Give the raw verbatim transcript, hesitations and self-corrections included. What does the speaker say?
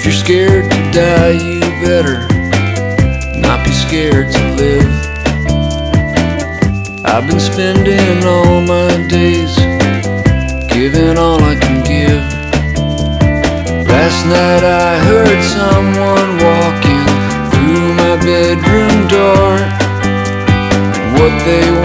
you're scared to die, you better not be scared to live. I've been spending all my days giving all I can give. Last night I heard someone walking through my bedroom door. What they